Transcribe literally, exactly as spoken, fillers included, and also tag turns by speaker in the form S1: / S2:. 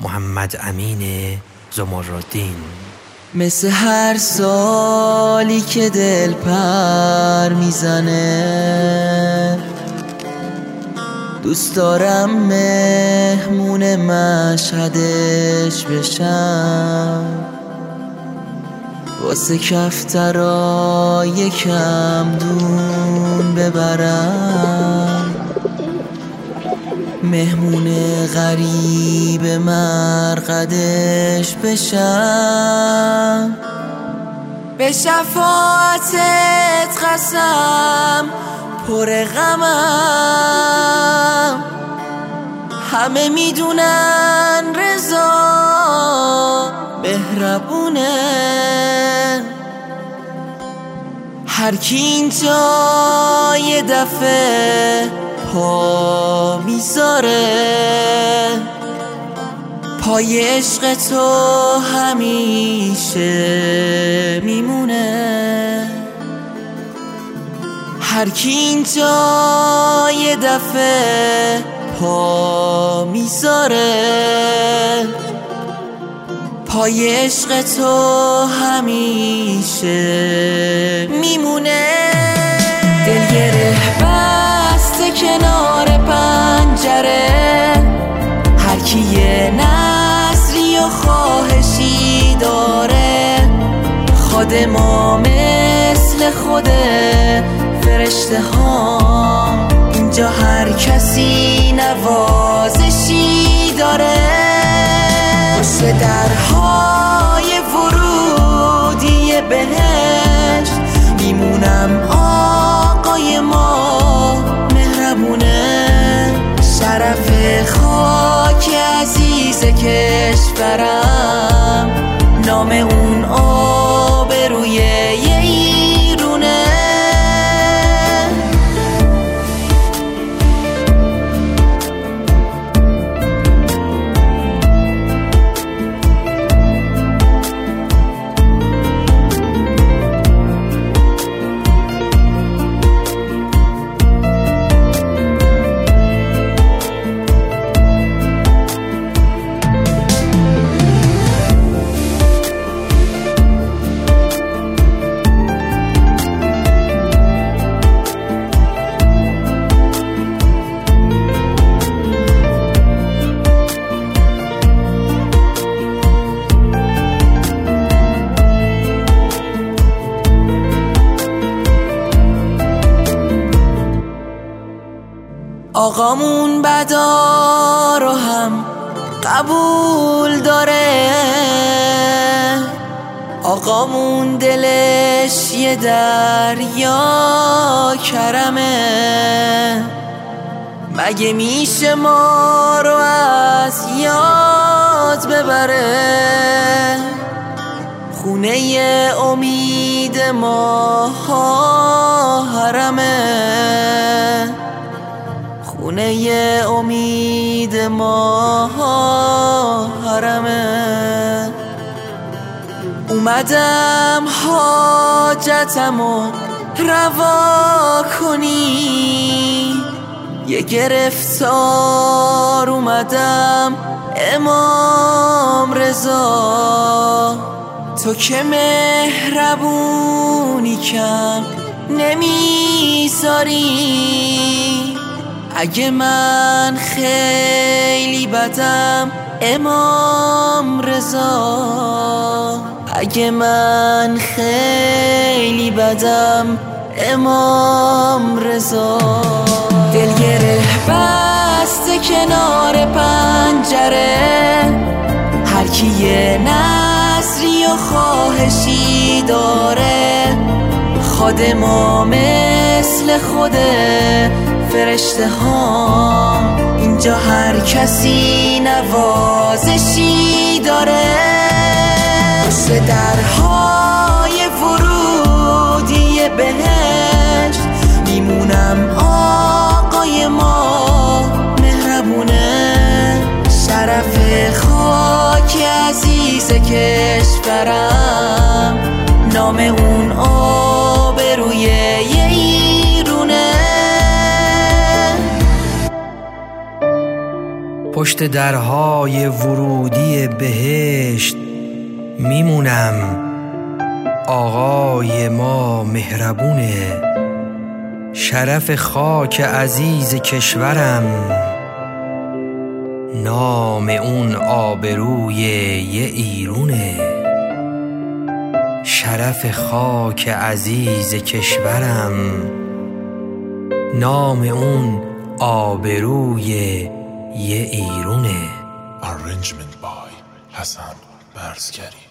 S1: محمد امین زمردین.
S2: مثل هر سالی که دل پر میزنه، دوست دارم مهمون مشهدش بشم، واسه کفترا یکم دون ببرم، مهمون غریب مرقدش بشم. به شفاعتت قسم پر غمم، همه میدونن رضا مهربونه، هر کی اینجا یه دفعه پا میذاره، پای عشق تو همیشه میمونه. هر کی اینجا یه دفعه پا میذاره، پای عشق تو همیشه میمونه. دل گره بسته کنار پنجره، هر کی یه نظری و خواهشی داره، خادما مثل خوده فرشته ها، اینجا هر کسی نوازشی داره. پشت درهای ورودی بهشت میمونم، آقای ما مهربونه، شرف خاک عزیز کشورم، نام اون آبروی یه ایرونه. آقامون بدا رو هم قبول داره، آقامون دلش یه دریا کرمه، مگه میشه ما رو از یاد ببره؟ خونه امید ما حرمه، خونه امید ما حرمه. اومدم حاجتمو روا کنی، یه گرفتار اومدم امام رضا، تو که مهربونی کم نمیذاری، اگه من خیلی بدم امام رضا، اگه من خیلی بدم امام رضا. دل گره بسته کنار پنجره، هر کی یه نظری و خواهشی داره، خادما مثل خوده فرشته ها، اینجا هر کسی نوازشی داره. پشت درهای ورودی بهشت میمونم، آقای ما مهربونه، شرف خاک عزیز کشورم، نام اون آبروی یه ایرونه.
S1: پشت درهای ورودی بهشت میمونم. آقای ما مهربونه، شرف خاک عزیز کشورم، نام اون آبروی یه ایرونه. شرف خاک عزیز کشورم، نام اون آبروی یه ایرونه.
S3: Arrangement by Hasan Barzgari.